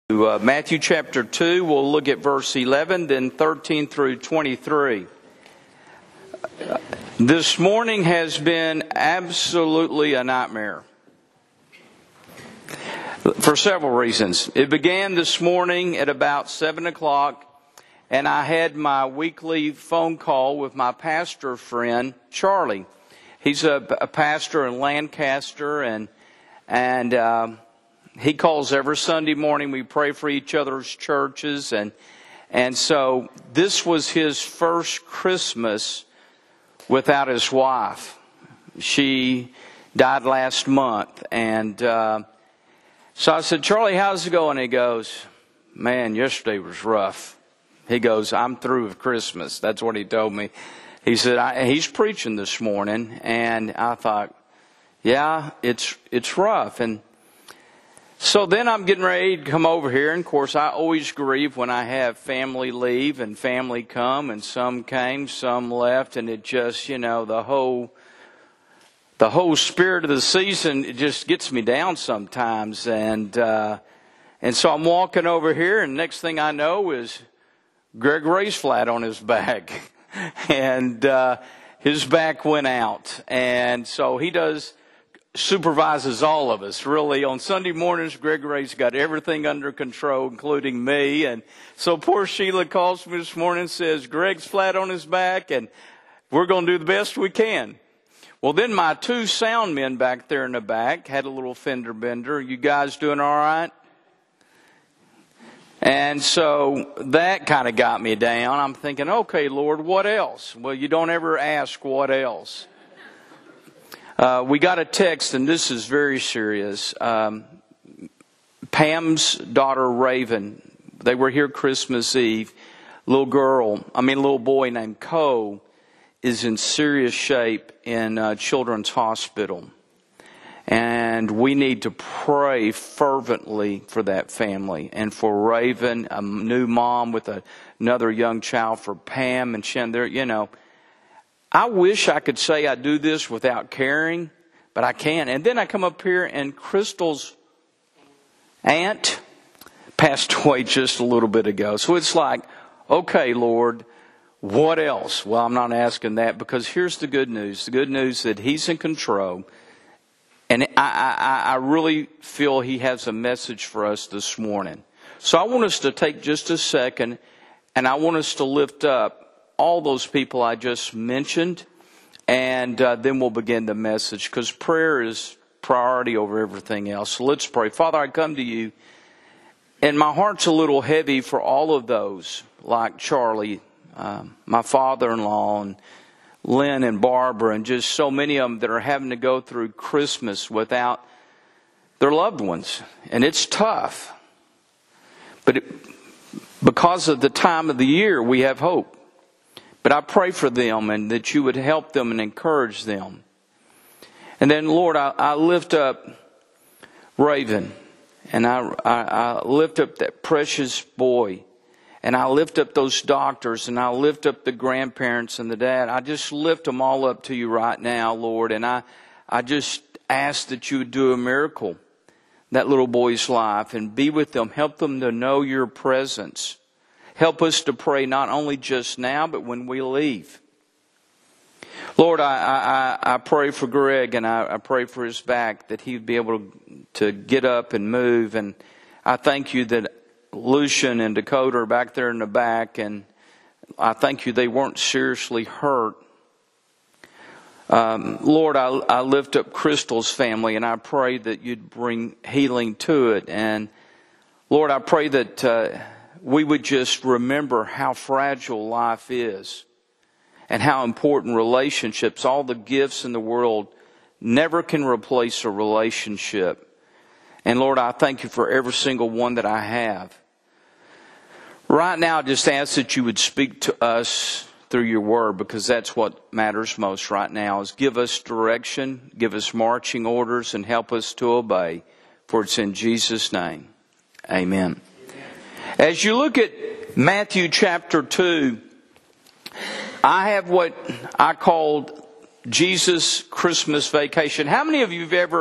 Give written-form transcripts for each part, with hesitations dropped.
Matthew chapter 2, we'll look at verse 11, then 13 through 23. This morning has been absolutely a nightmare for several reasons. It began this morning at about 7 o'clock, and I had my weekly phone call with my pastor friend, Charlie. He's a pastor in Lancaster, and he calls every Sunday morning. We pray for each other's churches. And so this was his first Christmas without his wife. She died last month. And so I said, Charlie, how's it going? He goes, man, yesterday was rough. He goes, I'm through with Christmas. That's what he told me. He said, he's preaching this morning. And I thought, yeah, it's rough. And so then I'm getting ready to come over here, and of course I always grieve when I have family leave and family come, and some came, some left, and it just, the whole spirit of the season, it just gets me down sometimes, and so I'm walking over here, and next thing I know is Greg Ray's flat on his back, and his back went out, and so he supervises all of us, really. On Sunday mornings, Greg Ray's got everything under control, including me. And so poor Sheila calls me this morning and says, Greg's flat on his back, and we're going to do the best we can. Well, then my two sound men back there in the back had a little fender bender. You guys doing all right? And so that kind of got me down. I'm thinking, okay, Lord, what else? Well, you don't ever ask what else. We got a text, and this is very serious. Pam's daughter, Raven, they were here Christmas Eve. Little boy named Cole is in serious shape in Children's Hospital. And we need to pray fervently for that family. And for Raven, a new mom with another young child, for Pam and Shen, I wish I could say I do this without caring, but I can't. And then I come up here, and Crystal's aunt passed away just a little bit ago. So it's like, okay, Lord, what else? Well, I'm not asking that, because here's the good news. The good news that He's in control. And I really feel He has a message for us this morning. So I want us to take just a second, and I want us to lift up all those people I just mentioned, and then we'll begin the message, because prayer is priority over everything else. So let's pray. Father, I come to You, and my heart's a little heavy for all of those, like Charlie, my father-in-law, and Lynn and Barbara, and just so many of them that are having to go through Christmas without their loved ones. And it's tough. But because of the time of the year, we have hope. But I pray for them, and that You would help them and encourage them. And then, Lord, I lift up Raven, and I lift up that precious boy, and I lift up those doctors, and I lift up the grandparents and the dad. I just lift them all up to You right now, Lord, and I just ask that You would do a miracle in that little boy's life and be with them. Help them to know Your presence. Help us to pray not only just now, but when we leave. Lord, I pray for Greg, and I pray for his back, that he would be able to get up and move. And I thank You that Lucian and Dakota are back there in the back, and I thank You they weren't seriously hurt. Lord, I lift up Crystal's family, and I pray that You'd bring healing to it. And Lord, I pray that we would just remember how fragile life is, and how important relationships, all the gifts in the world, never can replace a relationship. And Lord, I thank You for every single one that I have. Right now, I just ask that You would speak to us through Your word, because that's what matters most right now, is give us direction, give us marching orders, and help us to obey. For it's in Jesus' name. Amen. As you look at Matthew chapter 2, I have what I called Jesus Christmas Vacation. How many of you have ever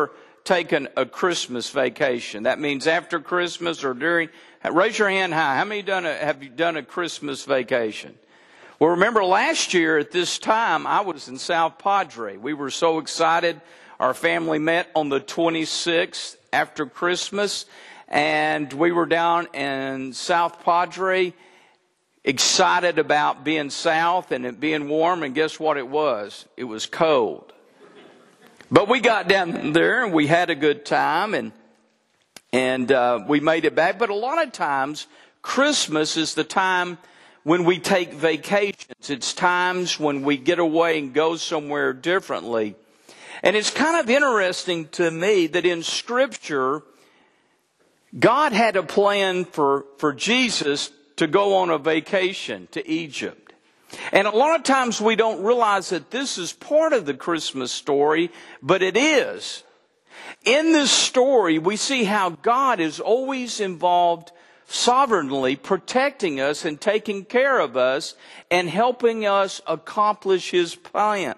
taken a Christmas vacation? That means after Christmas or during. Raise your hand high. How many have you done a Christmas vacation? Well, remember last year at this time, I was in South Padre. We were so excited. Our family met on the 26th after Christmas, and we were down in South Padre, excited about being south and it being warm, and guess what it was? It was cold. But we got down there and we had a good time, and we made it back. But a lot of times, Christmas is the time when we take vacations. It's times when we get away and go somewhere differently. And it's kind of interesting to me that in Scripture, God had a plan for Jesus to go on a vacation to Egypt. And a lot of times we don't realize that this is part of the Christmas story, but it is. In this story, we see how God is always involved sovereignly, protecting us and taking care of us and helping us accomplish His plan.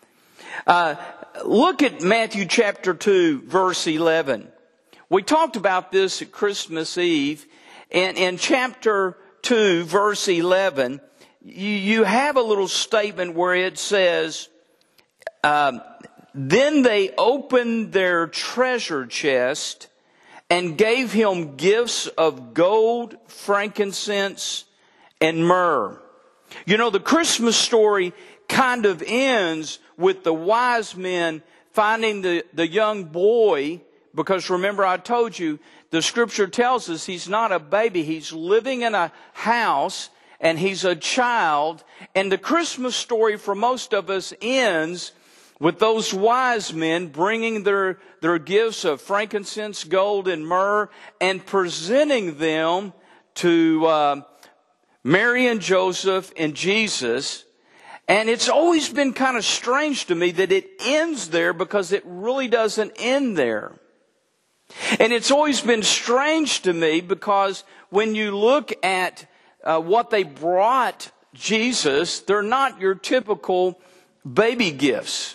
Look at Matthew chapter 2, verse 11. We talked about this at Christmas Eve. And in chapter 2, verse 11, you have a little statement where it says, then they opened their treasure chest and gave him gifts of gold, frankincense, and myrrh. You know, the Christmas story kind of ends with the wise men finding the young boy, because remember I told you, the Scripture tells us he's not a baby. He's living in a house and he's a child. And the Christmas story for most of us ends with those wise men bringing their gifts of frankincense, gold, and myrrh and presenting them to Mary and Joseph and Jesus. And it's always been kind of strange to me that it ends there, because it really doesn't end there. And it's always been strange to me because when you look at what they brought Jesus, they're not your typical baby gifts.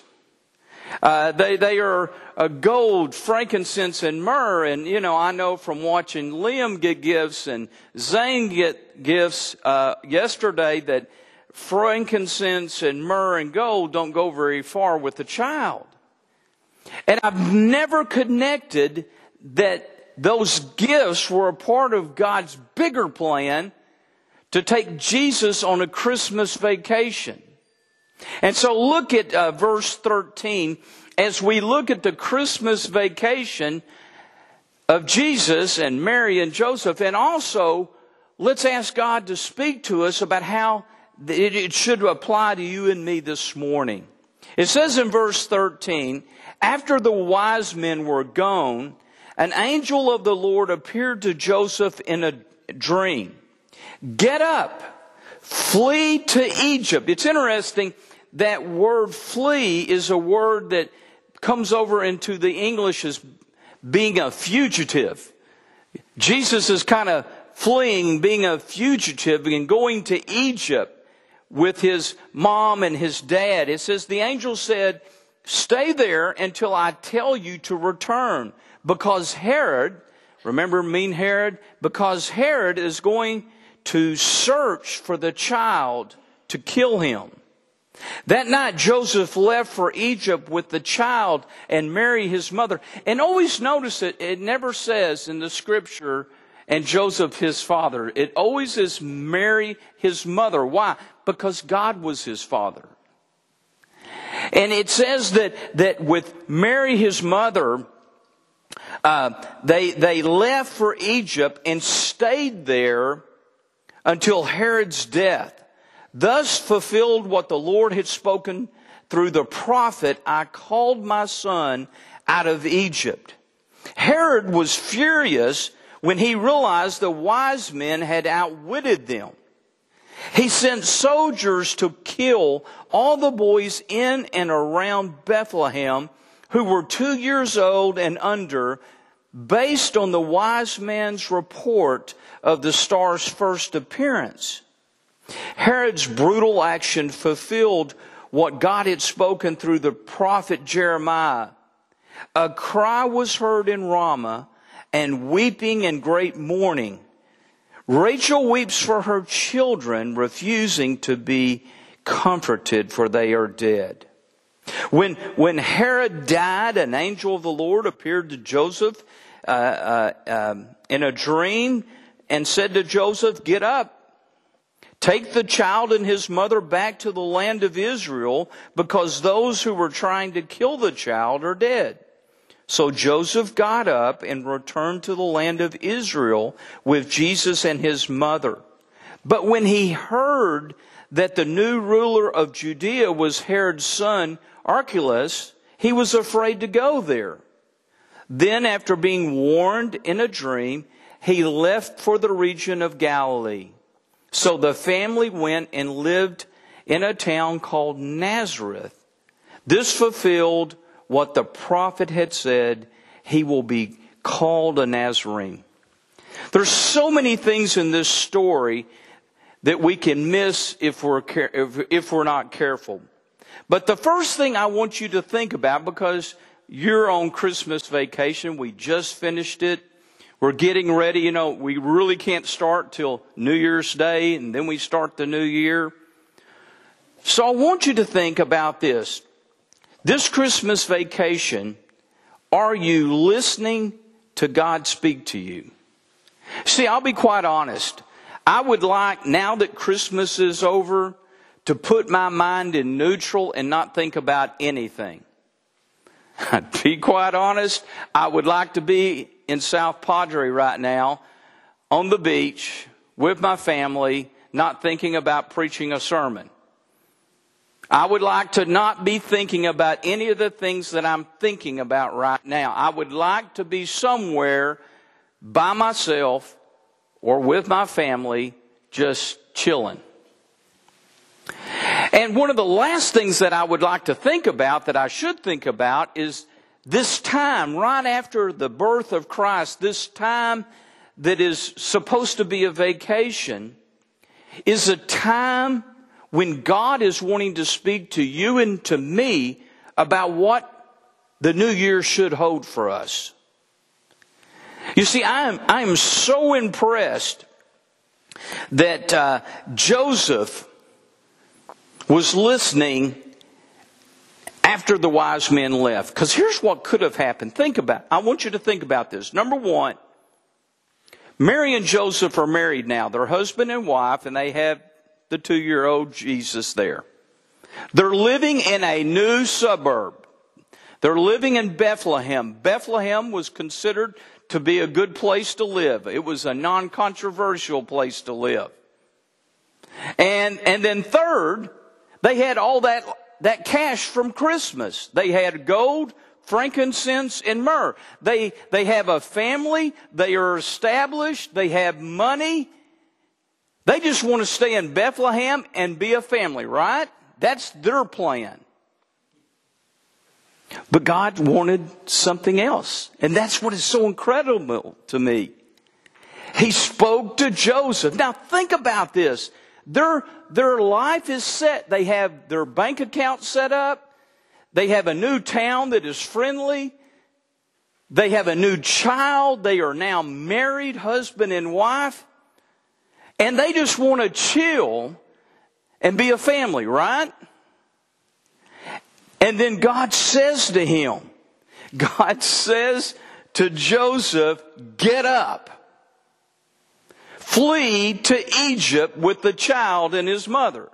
They are gold, frankincense, and myrrh. And, you know, I know from watching Liam get gifts and Zane get gifts yesterday that frankincense and myrrh and gold don't go very far with the child. And I've never connected that those gifts were a part of God's bigger plan to take Jesus on a Christmas vacation. And so look at verse 13. As we look at the Christmas vacation of Jesus and Mary and Joseph, and also let's ask God to speak to us about how it should apply to you and me this morning. It says in verse 13, after the wise men were gone, an angel of the Lord appeared to Joseph in a dream. Get up, flee to Egypt. It's interesting, that word flee is a word that comes over into the English as being a fugitive. Jesus is kind of fleeing, being a fugitive, and going to Egypt with his mom and his dad. It says the angel said, stay there until I tell you to return. Because Herod, remember mean Herod? Because Herod is going to search for the child to kill him. That night Joseph left for Egypt with the child and Mary his mother. And always notice it never says in the Scripture, and Joseph his father. It always is Mary his mother. Why? Because God was his father. And it says that with Mary his mother, they left for Egypt and stayed there until Herod's death. Thus fulfilled what the Lord had spoken through the prophet, I called my son out of Egypt. Herod was furious when he realized the wise men had outwitted them. He sent soldiers to kill all the boys in and around Bethlehem who were 2 years old and under, based on the wise man's report of the star's first appearance. Herod's brutal action fulfilled what God had spoken through the prophet Jeremiah. A cry was heard in Ramah, and weeping and great mourning. Rachel weeps for her children, refusing to be comforted, for they are dead. When Herod died, an angel of the Lord appeared to Joseph in a dream and said to Joseph, "Get up, take the child and his mother back to the land of Israel, because those who were trying to kill the child are dead." So Joseph got up and returned to the land of Israel with Jesus and his mother. But when he heard that the new ruler of Judea was Herod's son, Archelaus, he was afraid to go there. Then, after being warned in a dream, he left for the region of Galilee. So the family went and lived in a town called Nazareth. This fulfilled what the prophet had said: he will be called a Nazarene. There's so many things in this story that we can miss if we're not careful. But the first thing I want you to think about, because you're on Christmas vacation, we just finished it, we're getting ready, we really can't start till New Year's Day, and then we start the new year. So I want you to think about this. This Christmas vacation, are you listening to God speak to you? See, I'll be quite honest. I would like, now that Christmas is over, to put my mind in neutral and not think about anything. To be quite honest, I would like to be in South Padre right now, on the beach, with my family, not thinking about preaching a sermon. I would like to not be thinking about any of the things that I'm thinking about right now. I would like to be somewhere by myself or with my family, just chilling. And one of the last things that I would like to think about, that I should think about, is this time right after the birth of Christ, this time that is supposed to be a vacation, is a time when God is wanting to speak to you and to me about what the new year should hold for us. You see, I am so impressed that Joseph was listening after the wise men left. Because here's what could have happened. I want you to think about this. Number one, Mary and Joseph are married now. They're husband and wife, and they have the 2-year-old Jesus there. They're living in a new suburb. They're living in Bethlehem. Bethlehem was considered to be a good place to live. It was a non-controversial place to live. And then third, they had all that cash from Christmas. They had gold, frankincense, and myrrh. They have a family. They are established. They have money. They just want to stay in Bethlehem and be a family, right? That's their plan. But God wanted something else. And that's what is so incredible to me. He spoke to Joseph. Now think about this. Their life is set. They have their bank account set up. They have a new town that is friendly. They have a new child. They are now married, husband and wife. And they just want to chill and be a family, right? And then God says to him, God says to Joseph, "Get up. Flee to Egypt with the child and his mother."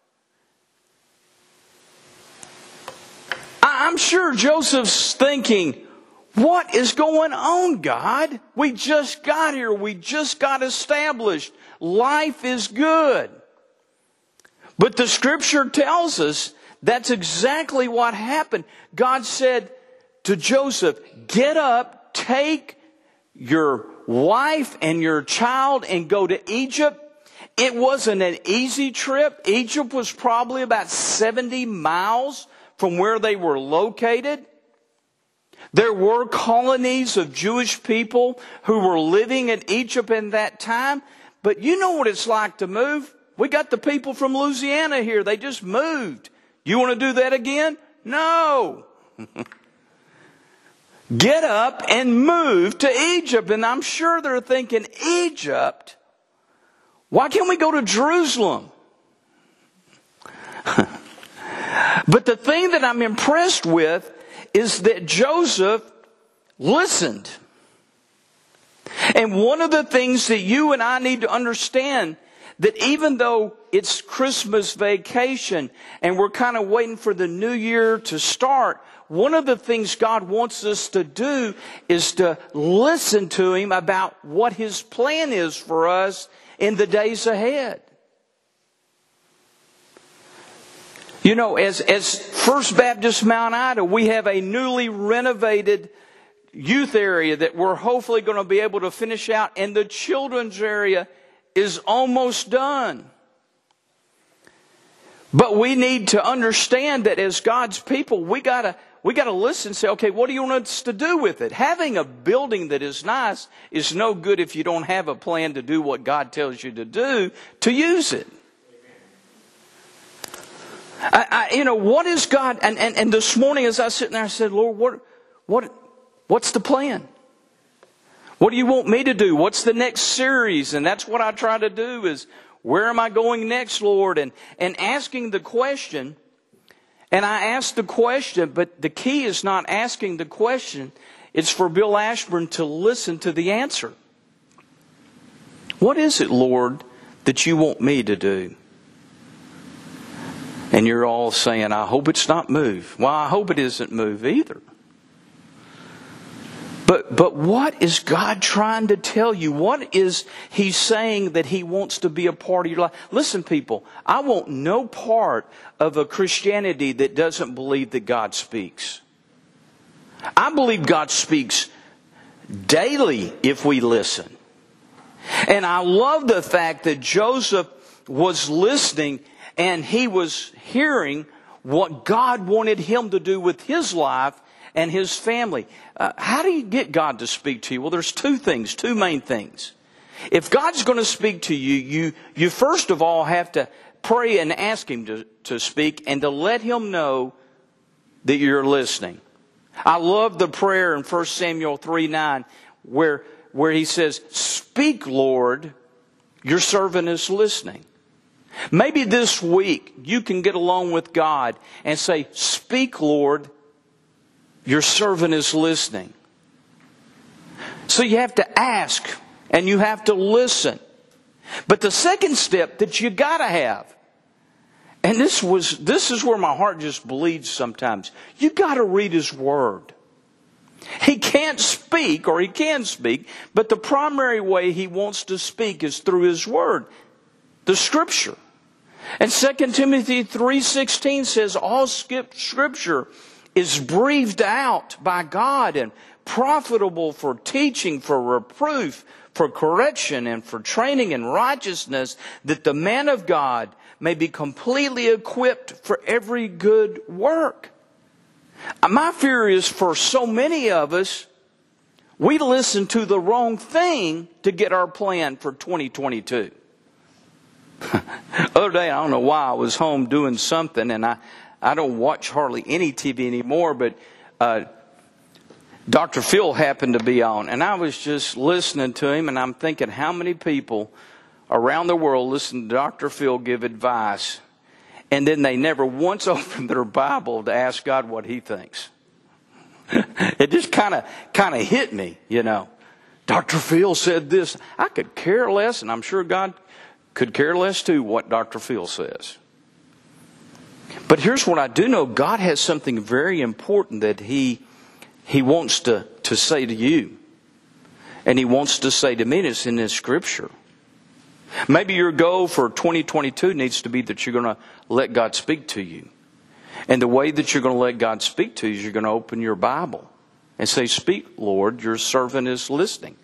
I'm sure Joseph's thinking, what is going on, God? We just got here. We just got established. Life is good. But the scripture tells us that's exactly what happened. God said to Joseph, "Get up, take your wife and your child and go to Egypt." It wasn't an easy trip. Egypt was probably about 70 miles from where they were located. There were colonies of Jewish people who were living in Egypt in that time. But you know what it's like to move. We got the people from Louisiana here. They just moved. You want to do that again? No. get up and move to Egypt. And I'm sure they're thinking, Egypt? Why can't we go to Jerusalem? But the thing that I'm impressed with is that Joseph listened. And one of the things that you and I need to understand, that even though it's Christmas vacation and we're kind of waiting for the new year to start, one of the things God wants us to do is to listen to Him about what His plan is for us in the days ahead. You know, as First Baptist Mount Ida, we have a newly renovated youth area that we're hopefully going to be able to finish out, and the children's area is almost done. But we need to understand that as God's people, we gotta listen and say, okay, what do you want us to do with it? Having a building that is nice is no good if you don't have a plan to do what God tells you to do to use it. What is God? And this morning as I was sitting there, I said, Lord, what's the plan? What do you want me to do? What's the next series? And that's what I try to do is, where am I going next, Lord? And asking the question. And I asked the question, but the key is not asking the question. It's for Bill Ashburn to listen to the answer. What is it, Lord, that you want me to do? And you're all saying, I hope it's not move. Well, I hope it isn't move either. But what is God trying to tell you? What is He saying that He wants to be a part of your life? Listen, people, I want no part of a Christianity that doesn't believe that God speaks. I believe God speaks daily if we listen. And I love the fact that Joseph was listening and he was hearing what God wanted him to do with his life and his family. How do you get God to speak to you? Well, there's two main things. If God's going to speak to you, you first of all have to pray and ask Him to speak and to let Him know that you're listening. I love the prayer in 1 Samuel 3:9 where He says, "Speak, Lord, your servant is listening." Maybe this week you can get along with God and say, "Speak, Lord, your servant is listening." So you have to ask and you have to listen. But the second step that you got to have, and this is where my heart just bleeds sometimes. You got to read His Word. He can't speak, or He can speak, but the primary way He wants to speak is through His Word, the Scripture. And 2 Timothy 3:16 says, all Scripture is breathed out by God and profitable for teaching, for reproof, for correction, and for training in righteousness, that the man of God may be completely equipped for every good work. My fear is for so many of us, we listen to the wrong thing to get our plan for 2022. Other day, I don't know why, I was home doing something, and I don't watch hardly any TV anymore, but Dr. Phil happened to be on, and I was just listening to him, and I'm thinking, how many people around the world listen to Dr. Phil give advice, and then they never once open their Bible to ask God what He thinks? It just kind of hit me, you know. Dr. Phil said this. I could care less, and I'm sure God could care less too what Dr. Phil says. But here's what I do know. God has something very important that He wants to say to you. And He wants to say to me, and it's in this Scripture. Maybe your goal for 2022 needs to be that you're going to let God speak to you. And the way that you're going to let God speak to you is you're going to open your Bible and say, "Speak, Lord, your servant is listening."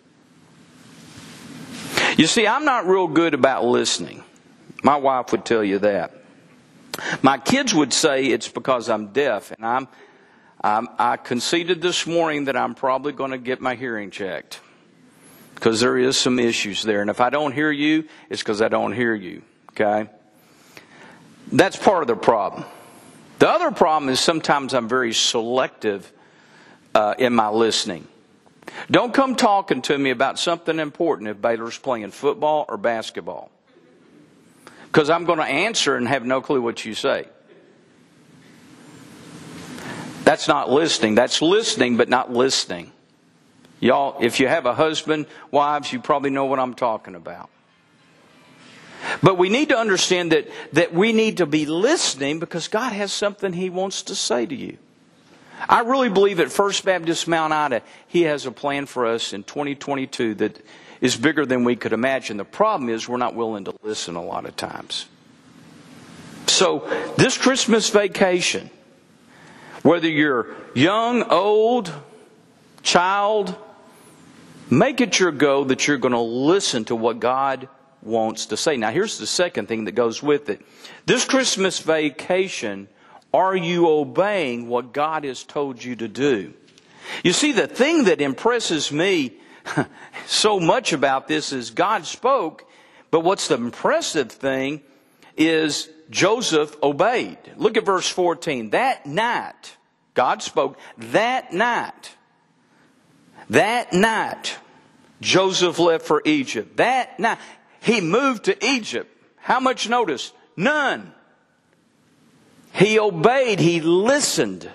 You see, I'm not real good about listening. My wife would tell you that. My kids would say it's because I'm deaf, and I conceded this morning that I'm probably going to get my hearing checked because there is some issues there. And if I don't hear you, it's because I don't hear you. Okay? That's part of the problem. The other problem is sometimes I'm very selective in my listening. Don't come talking to me about something important if Baylor's playing football or basketball. Because I'm going to answer and have no clue what you say. That's not listening. That's listening, but not listening. Y'all, if you have a husband, wives, you probably know what I'm talking about. But we need to understand that we need to be listening because God has something He wants to say to you. I really believe at First Baptist Mount Ida, He has a plan for us in 2022 that is bigger than we could imagine. The problem is we're not willing to listen a lot of times. So this Christmas vacation, whether you're young, old, child, make it your goal that you're going to listen to what God wants to say. Now here's the second thing that goes with it. This Christmas vacation, are you obeying what God has told you to do? You see, the thing that impresses me so much about this is God spoke, but what's the impressive thing is Joseph obeyed. Look at verse 14. That night, God spoke, that night, Joseph left for Egypt. That night, he moved to Egypt. How much notice? None. He obeyed. He listened.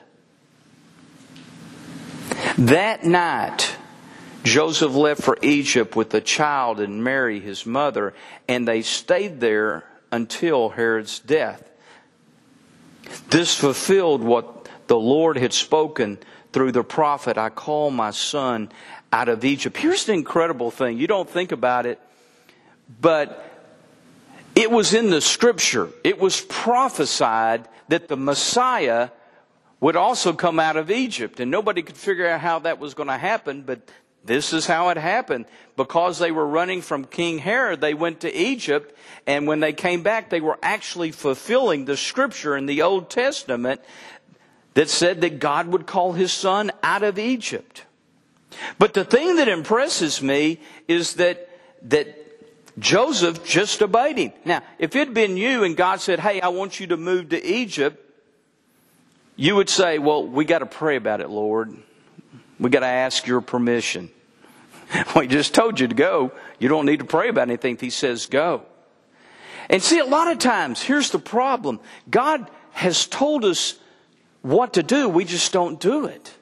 That night, Joseph left for Egypt with the child and Mary, his mother, and they stayed there until Herod's death. This fulfilled what the Lord had spoken through the prophet, I call my son out of Egypt. Here's the incredible thing. You don't think about it, but it was in the Scripture. It was prophesied that the Messiah would also come out of Egypt. And nobody could figure out how that was going to happen, but this is how it happened. Because they were running from King Herod, they went to Egypt. And when they came back, they were actually fulfilling the Scripture in the Old Testament that said that God would call His Son out of Egypt. But the thing that impresses me is that Joseph just obeyed Him. Now, if it had been you and God said, hey, I want you to move to Egypt, you would say, well, we got to pray about it, Lord. We got to ask your permission. Well, He just told you to go. You don't need to pray about anything if He says go. And see, a lot of times, here's the problem. God has told us what to do. We just don't do it.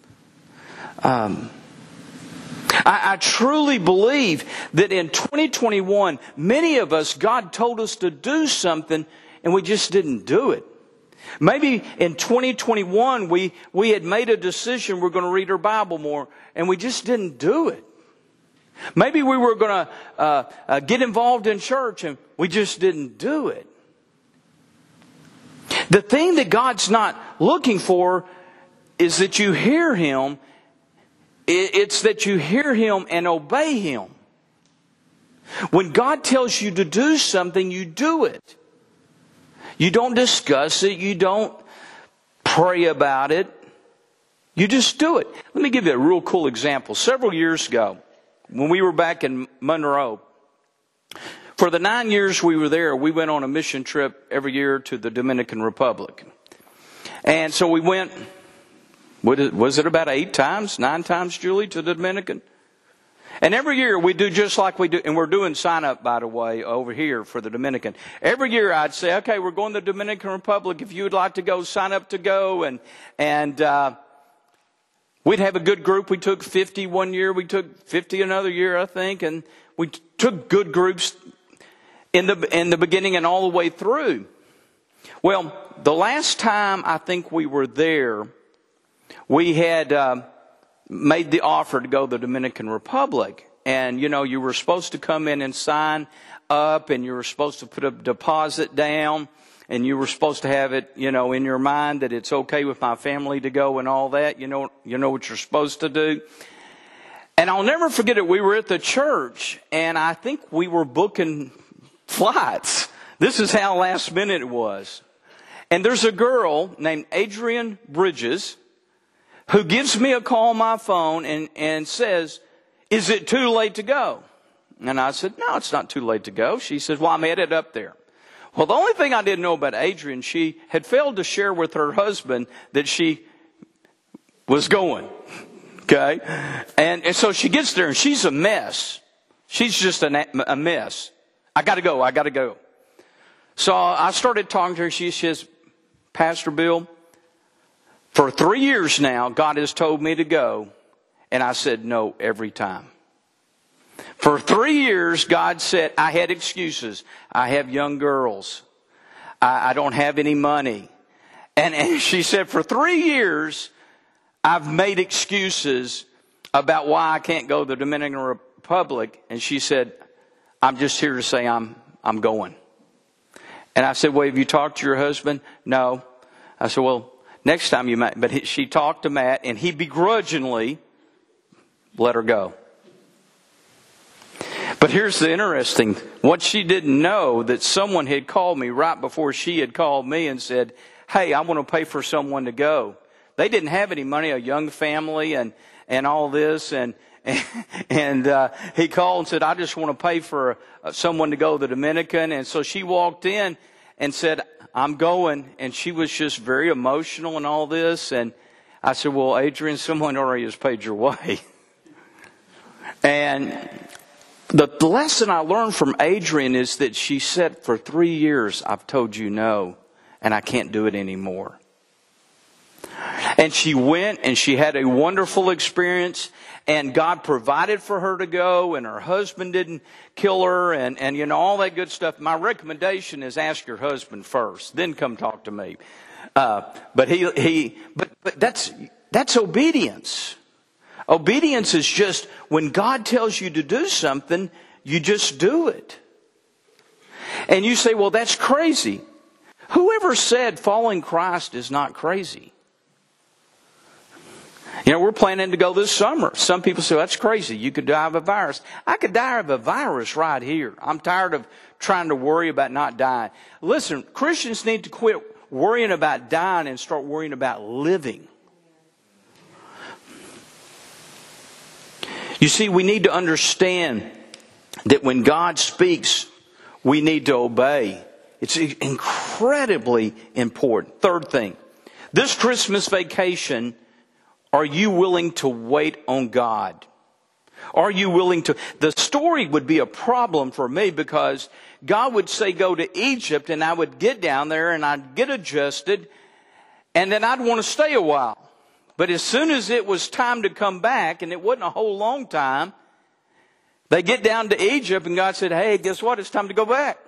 I truly believe that in 2021, many of us, God told us to do something and we just didn't do it. Maybe in 2021, we had made a decision we're going to read our Bible more and we just didn't do it. Maybe we were going to get involved in church and we just didn't do it. The thing that God's not looking for is that you hear Him. It's that you hear Him and obey Him. When God tells you to do something, you do it. You don't discuss it. You don't pray about it. You just do it. Let me give you a real cool example. Several years ago, when we were back in Monroe, for the 9 years we were there, we went on a mission trip every year to the Dominican Republic. And so we went, was it about 9 times, Julie, to the Dominican? And every year we do just like we do, and we're doing sign up, by the way, over here for the Dominican. Every year I'd say, okay, we're going to the Dominican Republic. If you would like to go, sign up to go. And we'd have a good group. We took 50 one year. We took 50 another year, I think. And we took good groups in the beginning and all the way through. Well, the last time I think we were there, we had made the offer to go to the Dominican Republic. And, you know, you were supposed to come in and sign up, and you were supposed to put a deposit down, and you were supposed to have it, you know, in your mind that it's okay with my family to go and all that. You know what you're supposed to do. And I'll never forget it. We were at the church, and I think we were booking flights. This is how last minute it was. And there's a girl named Adrian Bridges who gives me a call on my phone and says, is it too late to go? And I said, no, it's not too late to go. She says, well, I'm headed up there. Well, the only thing I didn't know about Adrian, she had failed to share with her husband that she was going. Okay? And so she gets there and she's a mess. She's just a mess. I got to go. So I started talking to her. She says, Pastor Bill, for 3 years now, God has told me to go. And I said no every time. For 3 years, God said, I had excuses. I have young girls. I don't have any money. And she said, for 3 years, I've made excuses about why I can't go to the Dominican Republic. And she said, I'm just here to say I'm going. And I said, well, have you talked to your husband? No. I said, well, next time you might. But she talked to Matt, and he begrudgingly let her go. But here's the interesting, what she didn't know, that someone had called me right before she had called me and said, hey, I want to pay for someone to go. They didn't have any money, a young family and all this. And he called and said, I just want to pay for someone to go to the Dominican. And so she walked in and said, I'm going. And she was just very emotional and all this. And I said, well, Adrian, someone already has paid your way. And the lesson I learned from Adrian is that she said, for 3 years, I've told you no, and I can't do it anymore. And she went and she had a wonderful experience, and God provided for her to go, and her husband didn't kill her, and you know, all that good stuff. My recommendation is ask your husband first, then come talk to me. But that's obedience. Obedience is just when God tells you to do something, you just do it. And you say, well, that's crazy. Whoever said following Christ is not crazy? You know, we're planning to go this summer. Some people say, that's crazy. You could die of a virus. I could die of a virus right here. I'm tired of trying to worry about not dying. Listen, Christians need to quit worrying about dying and start worrying about living. You see, we need to understand that when God speaks, we need to obey. It's incredibly important. Third thing, this Christmas vacation, are you willing to wait on God? Are you willing to? The story would be a problem for me because God would say go to Egypt, and I would get down there and I'd get adjusted, and then I'd want to stay a while. But as soon as it was time to come back, and it wasn't a whole long time, they get down to Egypt and God said, hey, guess what? It's time to go back.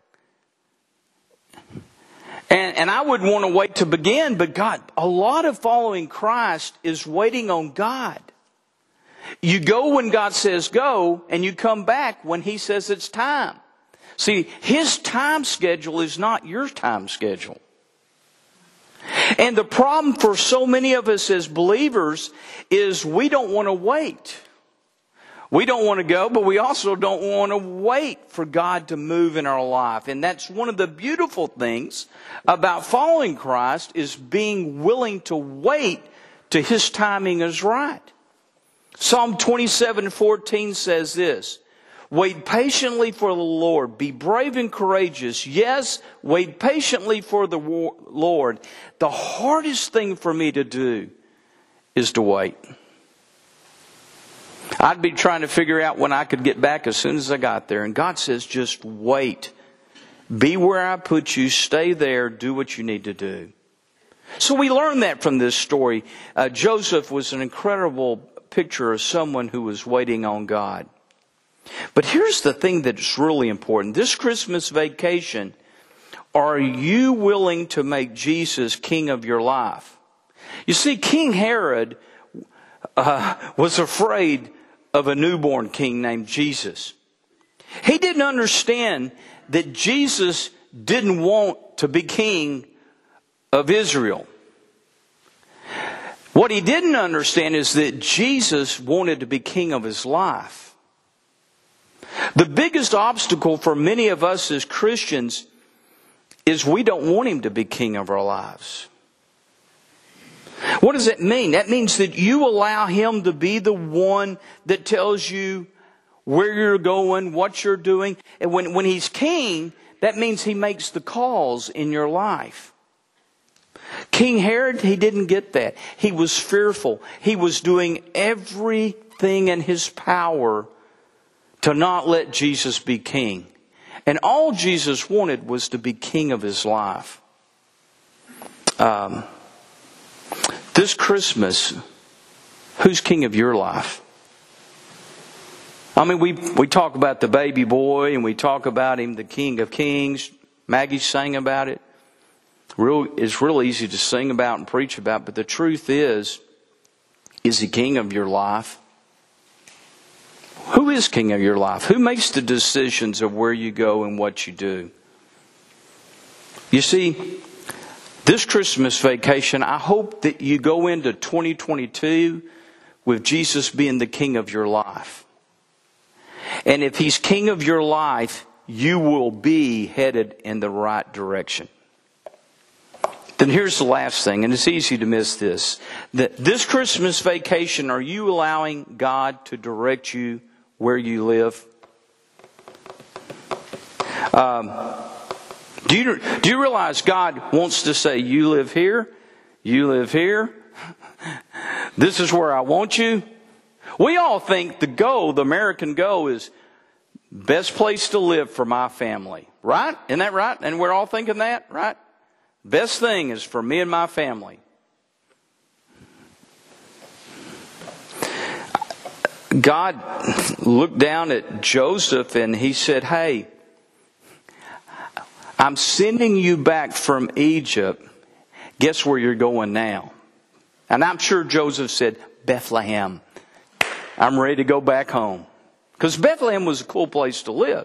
And I would want to wait to begin, but God, a lot of following Christ is waiting on God. You go when God says go, and you come back when He says it's time. See, His time schedule is not your time schedule. And the problem for so many of us as believers is we don't want to wait. We don't want to go, but we also don't want to wait for God to move in our life. And that's one of the beautiful things about following Christ, is being willing to wait till His timing is right. Psalm 27:14 says this, wait patiently for the Lord. Be brave and courageous. Yes, wait patiently for the Lord. The hardest thing for me to do is to wait. I'd be trying to figure out when I could get back as soon as I got there. And God says, just wait. Be where I put you. Stay there. Do what you need to do. So we learn that from this story. Joseph was an incredible picture of someone who was waiting on God. But here's the thing that's really important. This Christmas vacation, are you willing to make Jesus king of your life? You see, King Herod was afraid of a newborn king named Jesus. He didn't understand that Jesus didn't want to be king of Israel. What he didn't understand is that Jesus wanted to be king of his life. The biggest obstacle for many of us as Christians is we don't want Him to be king of our lives. What does it mean? That means that you allow Him to be the one that tells you where you're going, what you're doing. And when He's king, that means He makes the calls in your life. King Herod, he didn't get that. He was fearful. He was doing everything in his power to not let Jesus be king. And all Jesus wanted was to be king of his life. This Christmas, who's king of your life? I mean, we talk about the baby boy and we talk about him, the King of Kings. Maggie sang about it. It's real easy to sing about and preach about, but the truth is he king of your life? Who is king of your life? Who makes the decisions of where you go and what you do? You see, this Christmas vacation, I hope that you go into 2022 with Jesus being the king of your life. And if he's king of your life, you will be headed in the right direction. Then here's the last thing, and it's easy to miss this. This Christmas vacation, are you allowing God to direct you where you live? Do you realize God wants to say, you live here, this is where I want you? We all think the American goal is best place to live for my family. Right? Isn't that right? And we're all thinking that, right? Best thing is for me and my family. God looked down at Joseph and he said, hey, I'm sending you back from Egypt. Guess where you're going now? And I'm sure Joseph said, Bethlehem. I'm ready to go back home. Because Bethlehem was a cool place to live.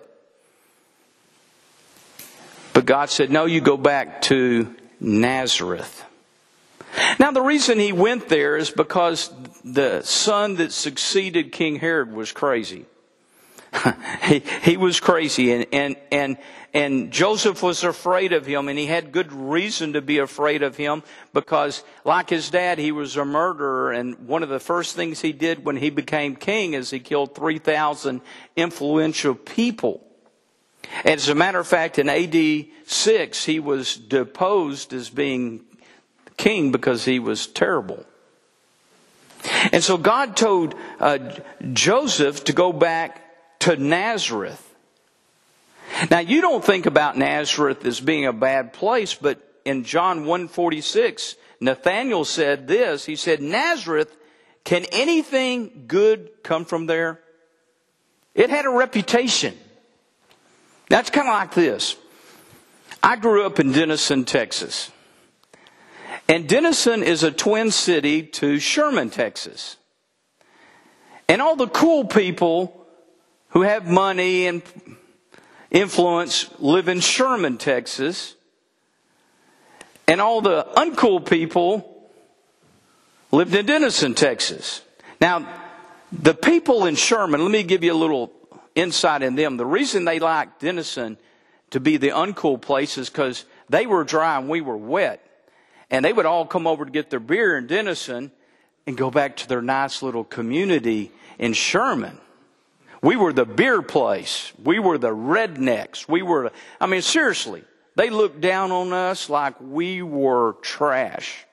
But God said, no, you go back to Nazareth. Now the reason he went there is because the son that succeeded King Herod was crazy. He was crazy, and Joseph was afraid of him, and he had good reason to be afraid of him because, like his dad, he was a murderer, and one of the first things he did when he became king is he killed 3,000 influential people. As a matter of fact, in AD 6, he was deposed as being king because he was terrible. And so God told Joseph to go back to Nazareth. Now, you don't think about Nazareth as being a bad place, but in John 1:46, Nathanael said this. He said, Nazareth, can anything good come from there? It had a reputation. That's kind of like this. I grew up in Denison, Texas. And Denison is a twin city to Sherman, Texas. And all the cool people who have money and influence live in Sherman, Texas. And all the uncool people lived in Denison, Texas. Now, the people in Sherman, let me give you a little insight in them. The reason they liked Denison to be the uncool place is because they were dry and we were wet. And they would all come over to get their beer in Denison and go back to their nice little community in Sherman. We were the beer place. We were the rednecks. Seriously, they looked down on us like we were trash.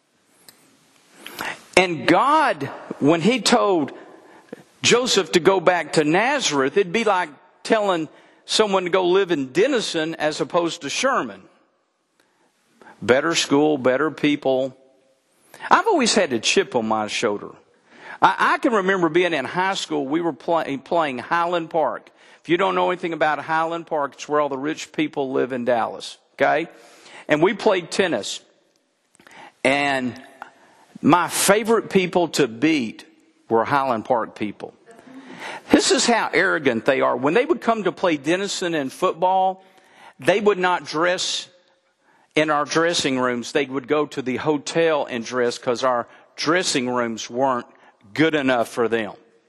And God, when he told Joseph to go back to Nazareth, it'd be like telling someone to go live in Denison as opposed to Sherman. Better school, better people. I've always had a chip on my shoulder. I can remember being in high school, we were playing Highland Park. If you don't know anything about Highland Park, it's where all the rich people live in Dallas. Okay? And we played tennis. And my favorite people to beat were Highland Park people. This is how arrogant they are. When they would come to play Denison in football, they would not dress in our dressing rooms. They would go to the hotel and dress because our dressing rooms weren't good enough for them.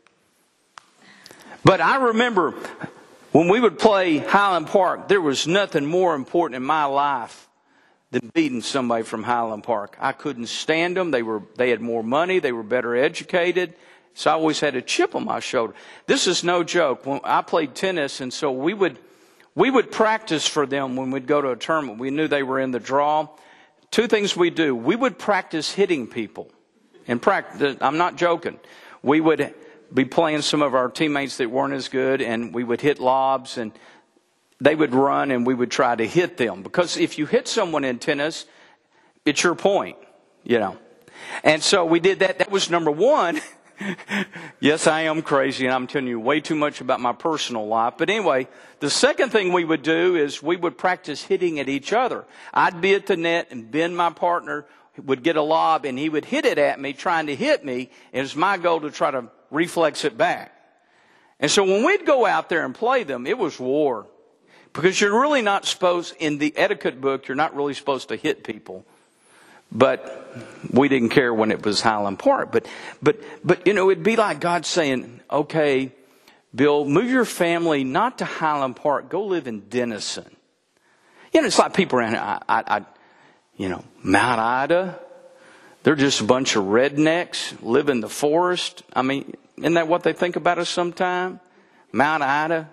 But I remember when we would play Highland Park, there was nothing more important in my life than beating somebody from Highland Park. I couldn't stand them. They had more money. They were better educated. So I always had a chip on my shoulder. This is no joke. When I played tennis, and so we would practice for them when we'd go to a tournament. We knew they were in the draw. two things we do. We would practice hitting people. In practice, I'm not joking. We would be playing some of our teammates that weren't as good, and we would hit lobs, and they would run, and we would try to hit them. Because if you hit someone in tennis, it's your point, you know. And so we did that. That was number one. Yes, I am crazy, and I'm telling you way too much about my personal life. But anyway, the second thing we would do is we would practice hitting at each other. I'd be at the net, and Ben, my partner, would get a lob, and he would hit it at me, trying to hit me. It was my goal to try to reflex it back. And so when we'd go out there and play them, it was war. Because you're really not supposed, in the etiquette book, you're not really supposed to hit people. But we didn't care when it was Highland Park. But you know, it'd be like God saying, okay, Bill, move your family not to Highland Park. Go live in Denison. You know, it's like people around here, Mount Ida. They're just a bunch of rednecks, live in the forest. I mean, isn't that what they think about us sometime? Mount Ida.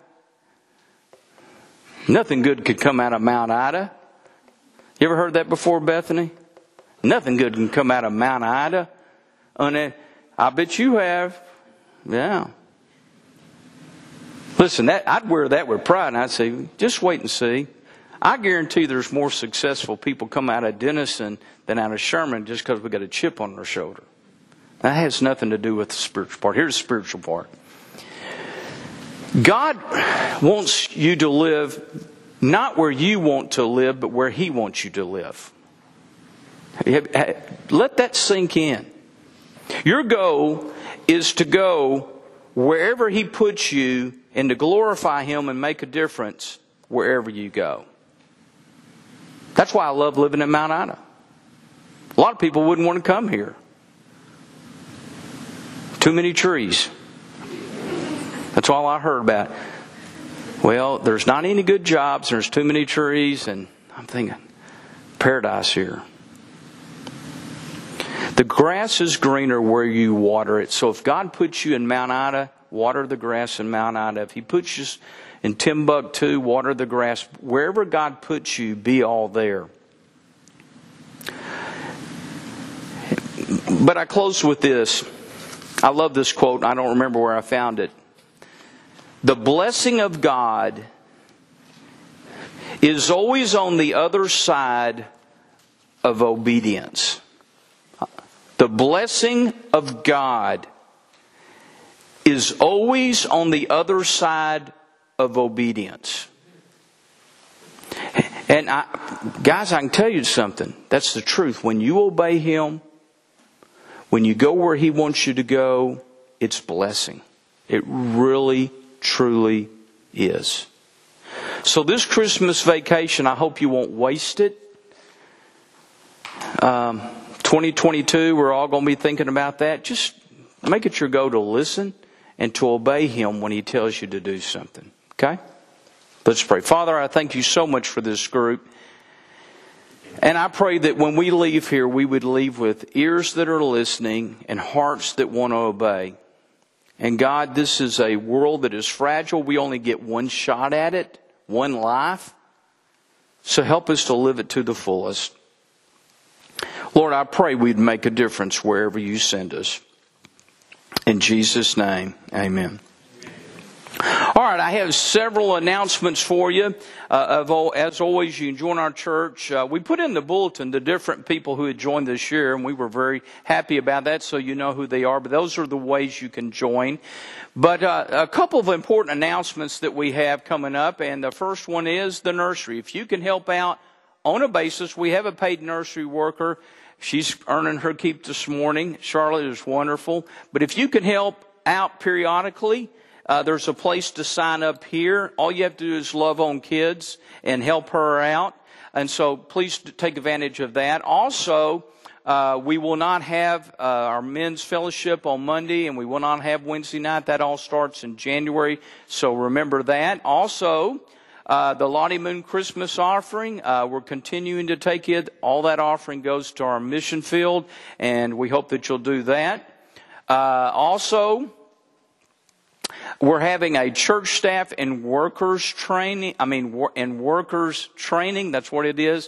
Nothing good could come out of Mount Ida. You ever heard that before, Bethany? Nothing good can come out of Mount Ida. I bet you have. Yeah. Listen, I'd wear that with pride, and I'd say, just wait and see. I guarantee there's more successful people come out of Denison than out of Sherman just because we got a chip on their shoulder. That has nothing to do with the spiritual part. Here's the spiritual part. God wants you to live not where you want to live, but where He wants you to live. Let that sink in. Your goal is to go wherever He puts you and to glorify Him and make a difference wherever you go. That's why I love living in Mount Ida. A lot of people wouldn't want to come here. Too many trees. That's all I heard about. Well, there's not any good jobs, there's too many trees, and I'm thinking, paradise here. The grass is greener where you water it. So if God puts you in Mount Ida, water the grass in Mount Ida. If He puts you in Timbuktu, water the grass. Wherever God puts you, be all there. But I close with this. I love this quote. I don't remember where I found it. The blessing of God is always on the other side of obedience. The blessing of God is always on the other side of obedience. And guys, I can tell you something. That's the truth. When you obey Him, when you go where He wants you to go, it's blessing. It really, truly is. So this Christmas vacation, I hope you won't waste it. 2022, we're all going to be thinking about that. Just make it your goal to listen and to obey Him when He tells you to do something. Okay? Let's pray. Father, I thank You so much for this group. And I pray that when we leave here, we would leave with ears that are listening and hearts that want to obey. And God, this is a world that is fragile. We only get one shot at it, one life. So help us to live it to the fullest. Lord, I pray we'd make a difference wherever You send us. In Jesus' name, amen. All right, I have several announcements for you. As always, you can join our church. We put in the bulletin the different people who had joined this year, and we were very happy about that, so you know who they are. But those are the ways you can join. But a couple of important announcements that we have coming up, and the first one is the nursery. If you can help out on a basis, we have a paid nursery worker. She's earning her keep this morning. Charlotte is wonderful. But if you can help out periodically, there's a place to sign up here. All you have to do is love on kids and help her out. And so please take advantage of that. Also, we will not have our men's fellowship on Monday, and we will not have Wednesday night. That all starts in January. So remember that. Also, the Lottie Moon Christmas offering, we're continuing to take it. All that offering goes to our mission field, and we hope that you'll do that. Also, we're having a church staff and workers training. Workers training. That's what it is.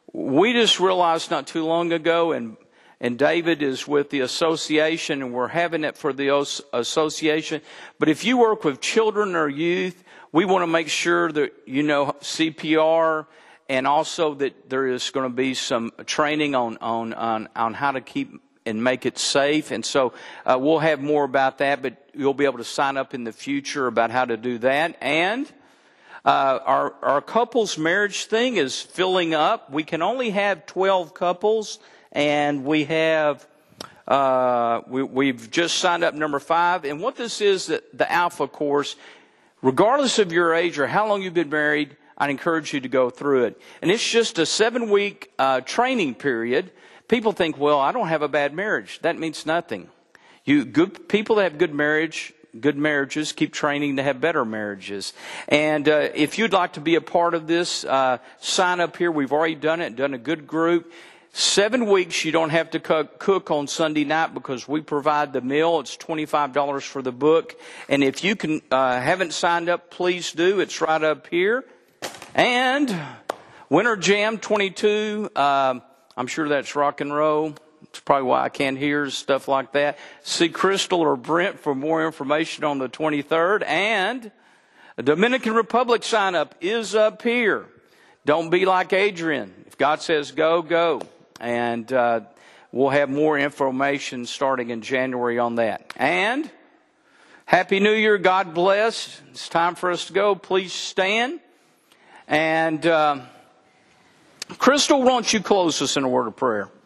we just realized not too long ago, and David is with the association, and we're having it for the association. But if you work with children or youth, we want to make sure that you know CPR, and also that there is going to be some training on how to keep and make it safe. And so we'll have more about that, but you'll be able to sign up in the future about how to do that. And our couples marriage thing is filling up. We can only have 12 couples, and we have we've just signed up number 5. And what this is, the Alpha course, regardless of your age or how long you've been married, I'd encourage you to go through it. And it's just a 7-week training period. People think, well, I don't have a bad marriage. That means nothing. Good people that have good marriages keep training to have better marriages. And if you'd like to be a part of this, sign up here. We've already done it, done a good group. 7 weeks, you don't have to cook on Sunday night because we provide the meal. It's $25 for the book. And if you haven't signed up, please do. It's right up here. And Winter Jam 22, I'm sure that's rock and roll. It's probably why I can't hear stuff like that. See Crystal or Brent for more information on the 23rd. And the Dominican Republic sign up is up here. Don't be like Adrian. If God says go, go. And we'll have more information starting in January on that. And Happy New Year. God bless. It's time for us to go. Please stand. And Crystal, why don't you close us in a word of prayer?